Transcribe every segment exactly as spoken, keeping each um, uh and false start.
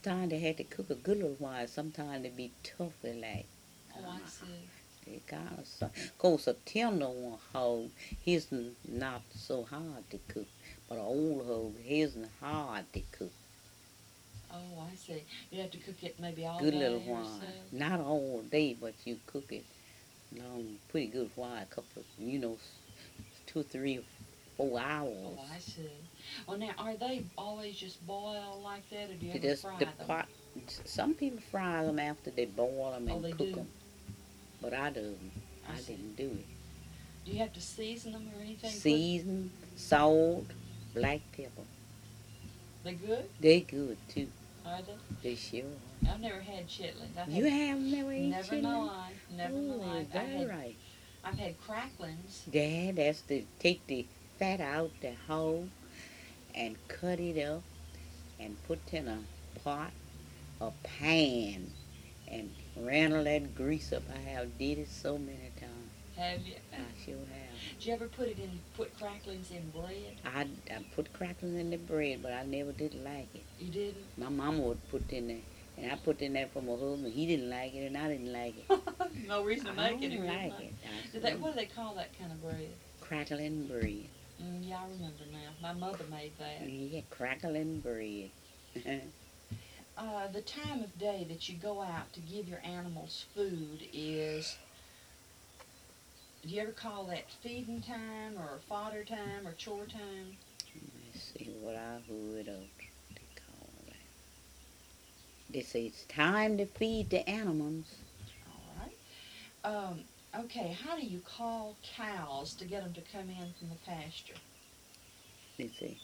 sometimes they had to cook a good little while. Sometimes they be tough, they like. Oh, I Uh, see. they kind of, so- of course, a tender one hog, his n- not so hard to cook. But an old hog, his n hard to cook. Oh, I see. You have to cook it maybe all Good little day or while. so. Not all day, but you cook it long, pretty good while. A couple of, you know, two, three, four Oh, hours. I see. Oh, now are they always just boiled like that, or do you They ever just fry the them? pot. Some people fry them after they boil them Oh, and they cook do. them, but I do. I I see. didn't do it. Do you have to season them or anything? Put Season, salt, black pepper. they good? They good too. Are they? They sure. I've never had chitlins. I've Are. You had have never ate never in my chitlin? life. Never in my Oh, life. is I've that had right? I've had cracklings. Yeah, that's to take the fat out the whole and cut it up and put in a pot or pan and handle that grease up. I have did it so many times. Have you? I sure have. Did you ever put it in? Put cracklings in bread? I, I put crackling in the bread, but I never did like it. You didn't? My mama would put in there, and I put in there for my husband. He didn't like it, and I didn't like it. No reason to I make it don't if you didn't like like it. I Did they, swear. what do they call that kind of bread? Crackling bread. Mm, yeah, I remember now. My mother made that. Yeah, crackling bread. Uh, the time of day that you go out to give your animals food is, do you ever call that feeding time or fodder time or chore time? Let's see what I heard of they call that. They say it's time to feed the animals. All right. Um, okay, how do you call cows to get them to come in from the pasture? They say,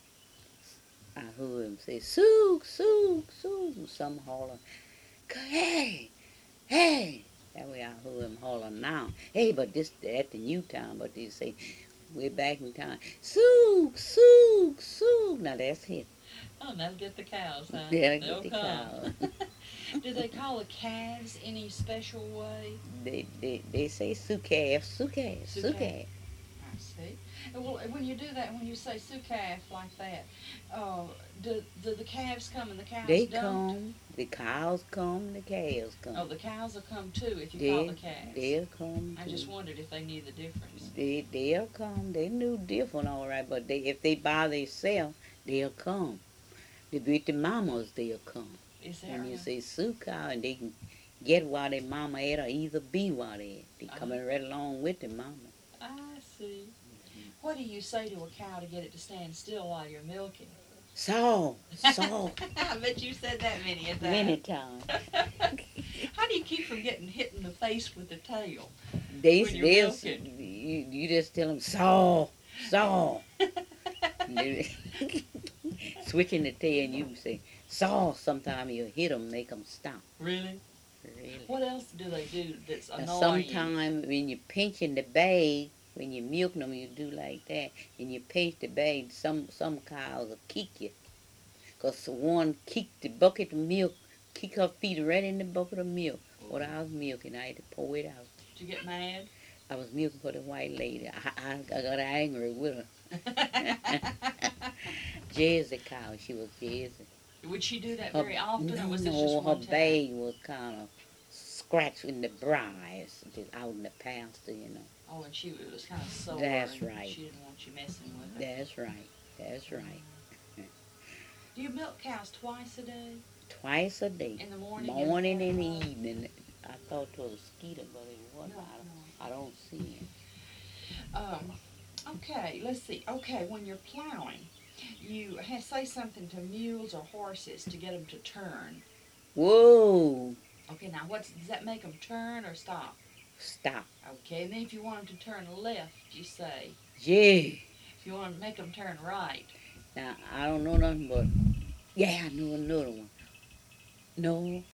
I heard them say, Sook, Sook, Sook. Some holler, hey, hey. That way I heard them holler now. Hey, but this at the new town, but they say, we're back in town. Sook, Sook, Sook. Now that's it. Oh, that'll get the cows, huh? They'll They'll get the come. cow. Do they call the calves any special way? they, they, they say Sookaf, Sookaf, Sukaf. Sookaf. I see. And well, when you do that, when you say sukaf like that, uh, do, do the calves come and the cows They don't? come, the cows come, the calves come. Oh, the cows will come too if you they, call the calves. They'll come. I too. just wondered if they knew the difference. They, they'll come. They knew different, all right, but they, if they by themselves, they'll come. They beat the mamas, they'll come. Is that And you right? say Sioux cow, and they can get while their mama at or either be while they at. They Uh-huh. coming right along with the mama. I see. What do you say to a cow to get it to stand still while you're milking? So, so, I bet you said that many a time. many times. How do you keep from getting hit in the face with the tail? They, When you're they'll, milking. you, you just tell them, so, so. Switching the tail, and you say, saw. Sometimes you hit them, make them stop. Really? Really. What else do they do that's Now, annoying you? sometimes when you're pinching the bag, when you're milking them, you do like that, and you pinch the bag, some some cows will kick you. Because one kicked the bucket of milk, kick her feet right in the bucket of milk. What I was milking, I had to pour it out. Did you get mad? I was milking for the white lady. I, I, I got angry with her. Jersey cow, she was Jersey. Would she do that Her- very often, no, or was this no, just her one time? bag was kind of scratched in the briars, just out in the pasture, you know. Oh, and she was kind of sore. That's and right. She didn't want you messing with her. That's right. That's right. Do you milk cows twice a day? Twice a day. In the morning? Morning and, and uh, evening. I thought it was a mosquito, but it wasn't. No, I, don't, no. I don't see it. Um, okay, let's see. Okay, when you're plowing, you ha- say something to mules or horses to get them to turn. Whoa! Okay, now what's does that make them turn or stop? Stop. Okay, and then if you want them to turn left, you say. Yeah. If you want to make them turn right. Now, I don't know nothing but, yeah, I know another one. No,